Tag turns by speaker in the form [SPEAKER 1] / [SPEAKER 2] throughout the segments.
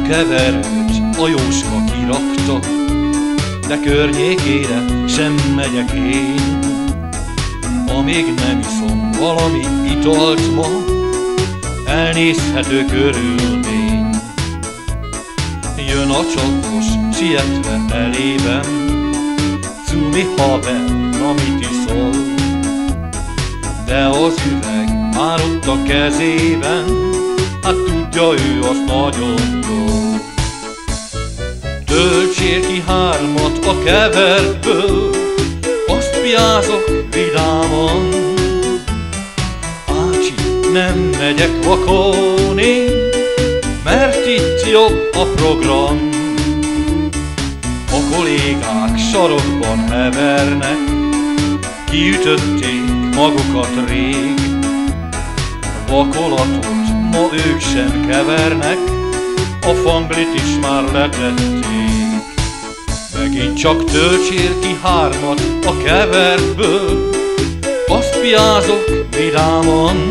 [SPEAKER 1] keverőt a Jóska kirakta, de környékére sem megyek én, amíg nem iszom valami italt ma, elnézhető körülmény. Jön a csapos, sietve elében, Cumi haver, amit iszol, de az üveg már ott a kezében, hát tudja ő azt nagyon jól. Töltsél ki 3-at a kevertből, azt piázok vidáman. Ácsi, nem megyek vakolni, mert itt jobb a program. A kollégák sarokban hevernek, kiütötték magukat rég. Vakolatot ma ők sem kevernek, a fanglit is már letették. Megint csak töltsél ki 3-at a kevertből, azt piázok vidáman.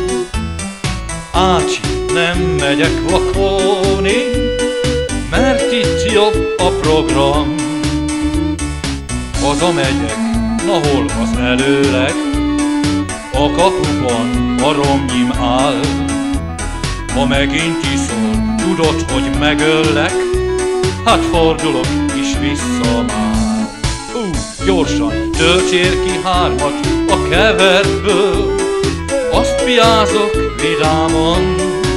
[SPEAKER 1] Ácsi, nem megyek vakolni, mert itt jobb a program. Hazamegyek, na hol az előleg, a kapuban a romnyim áll. Ha megint iszol, tudod, hogy megöllek, hát fordulok is vissza már. Gyorsan töltsél ki 3-at a kevertből, azt piázok vidáman.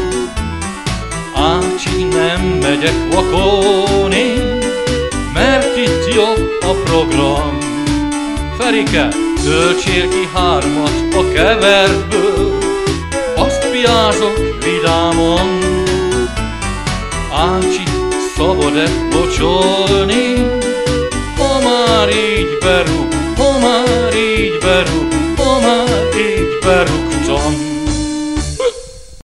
[SPEAKER 1] Ácsi, nem megyek vakolni, mert itt jobb a program. Ferike, töltsél ki 3-at a kevertből, azt piázok vidáman. Ácsi, szabad-e locsolni, ha már így berúg, ha már így berúg, ha már így berúgtam.